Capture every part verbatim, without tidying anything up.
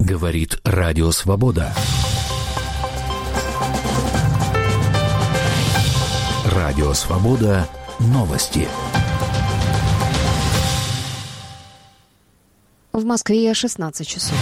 Говорит Радио Свобода. Радио Свобода. Новости. В Москве шестнадцать часов.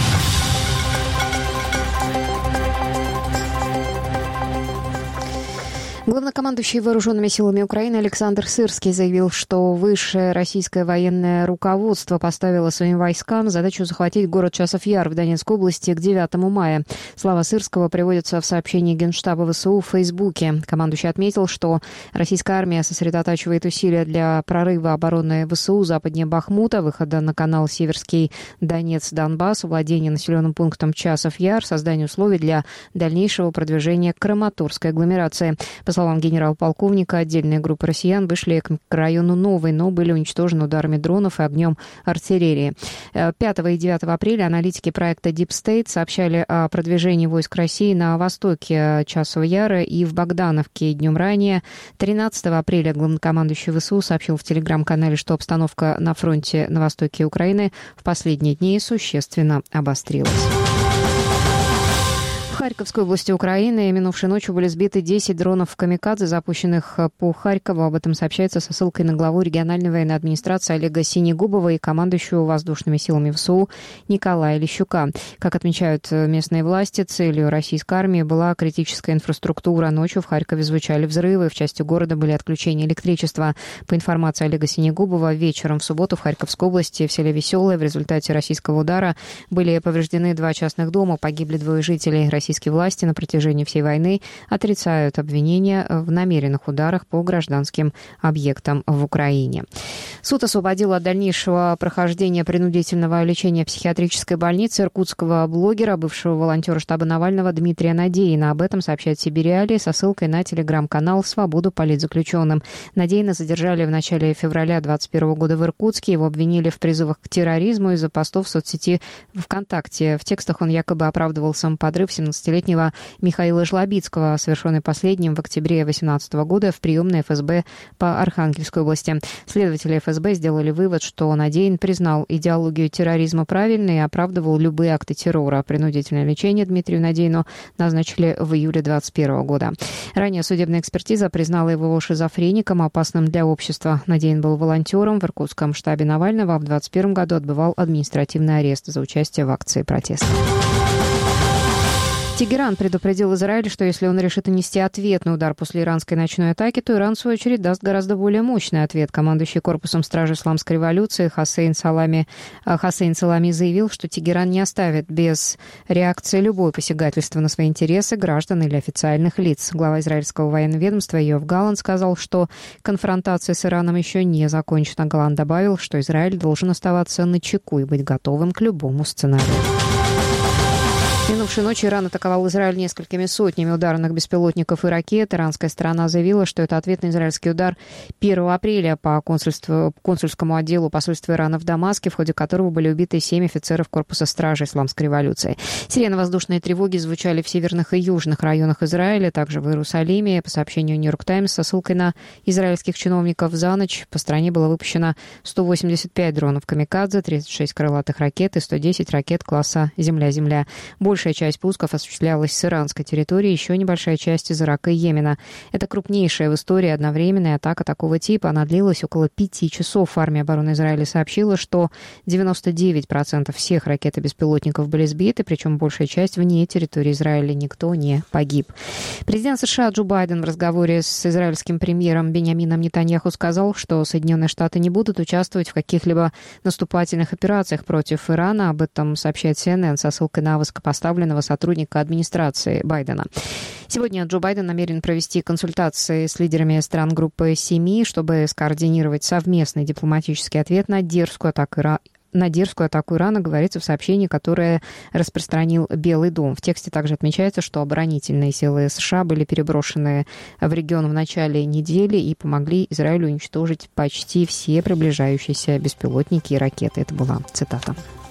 Главнокомандующий Вооруженными силами Украины Александр Сырский заявил, что высшее российское военное руководство поставило своим войскам задачу захватить город Часов-Яр в Донецкой области к девятому мая. Слова Сырского приводятся в сообщении Генштаба ВСУ в Фейсбуке. Командующий отметил, что российская армия сосредотачивает усилия для прорыва обороны ВСУ западнее Бахмута, выхода на канал Северский Донец-Донбасс, владения населенным пунктом Часов-Яр, создания условий для дальнейшего продвижения к Краматорской агломерации. По словам генерал-полковника, отдельные группы россиян вышли к району Новый, но были уничтожены ударами дронов и огнем артиллерии. пятого и девятого апреля аналитики проекта Deep State сообщали о продвижении войск России на востоке Часового Яра и в Богдановке. Днем ранее, тринадцатого апреля, главнокомандующий ВСУ сообщил в телеграм-канале, что обстановка на фронте на востоке Украины в последние дни существенно обострилась. В Харьковской области Украины минувшей ночью были сбиты десять дронов «Камикадзе», запущенных по Харькову. Об этом сообщается со ссылкой на главу региональной военной администрации Олега Синегубова и командующего воздушными силами ВСУ Николая Лещука. Как отмечают местные власти, целью российской армии была критическая инфраструктура. Ночью в Харькове звучали взрывы, в части города были отключения электричества. По информации Олега Синегубова, вечером в субботу в Харьковской области в селе Веселое в результате российского удара были повреждены два частных дома, погибли двое жителей. Российские власти на протяжении всей войны отрицают обвинения в намеренных ударах по гражданским объектам в Украине. Суд освободил от дальнейшего прохождения принудительного лечения психиатрической больницы иркутского блогера, бывшего волонтера штаба Навального Дмитрия Надеина. Об этом сообщает Сибириалия со ссылкой на телеграм-канал «Свободу политзаключенным». Надеина задержали в начале февраля двадцать первого года в Иркутске. Его обвинили в призывах к терроризму из-за постов в соцсети ВКонтакте. В текстах он якобы оправдывал самоподрыв семнадцатилетнего Михаила Жлобицкого, совершенный последним в октябре две тысячи восемнадцатого года в приемной эф эс бэ по Архангельской области. Следователи эф эс бэ сделали вывод, что Надеин признал идеологию терроризма правильной и оправдывал любые акты террора. Принудительное лечение Дмитрию Надеину назначили в июле двадцать первого года. Ранее судебная экспертиза признала его шизофреником, опасным для общества. Надеин был волонтером в иркутском штабе Навального, а в двадцать первом году отбывал административный арест за участие в акции протеста. Тегеран предупредил Израиль, что если он решит нанести ответный удар после иранской ночной атаки, то Иран, в свою очередь, даст гораздо более мощный ответ. Командующий корпусом стражи исламской революции Хосейн Салами, Хосейн Салами заявил, что Тегеран не оставит без реакции любое посягательство на свои интересы граждан или официальных лиц. Глава израильского военного ведомства Йоав Галланд сказал, что конфронтация с Ираном еще не закончена. Галланд добавил, что Израиль должен оставаться начеку и быть готовым к любому сценарию. Минувшей ночью Иран атаковал Израиль несколькими сотнями ударных беспилотников и ракет. Иранская сторона заявила, что это ответный израильский удар первого апреля по консульству, консульскому отделу посольства Ирана в Дамаске, в ходе которого были убиты семь офицеров корпуса стражи исламской революции. Сирены воздушной тревоги звучали в северных и южных районах Израиля, также в Иерусалиме. По сообщению Нью-Йорк Таймс со ссылкой на израильских чиновников, за ночь по стране было выпущено сто восемьдесят пять дронов «Камикадзе», тридцать шесть крылатых ракет и сто десять ракет класса «Земля-Земля». Большая часть пусков осуществлялась с иранской территории, еще небольшая часть из Ирака и Йемена. Это крупнейшая в истории одновременная атака такого типа. Она длилась около пяти часов. Армия обороны Израиля сообщила, что девяносто девять процентов всех ракет и беспилотников были сбиты, причем большая часть вне территории Израиля. Никто не погиб. Президент США Джо Байден в разговоре с израильским премьером Биньямином Нетаньяху сказал, что Соединенные Штаты не будут участвовать в каких-либо наступательных операциях против Ирана. Об этом сообщает си эн эн со ссылкой на высокопоставленного сотрудника администрации Байдена. Сегодня Джо Байден намерен провести консультации с лидерами стран группы семи, чтобы скоординировать совместный дипломатический ответ на дерзкую атаку Ирана. На дерзкую атаку Ирана говорится в сообщении, которое распространил Белый дом. В тексте также отмечается, что оборонительные силы США были переброшены в регион в начале недели и помогли Израилю уничтожить почти все приближающиеся беспилотники и ракеты. Это была цитата.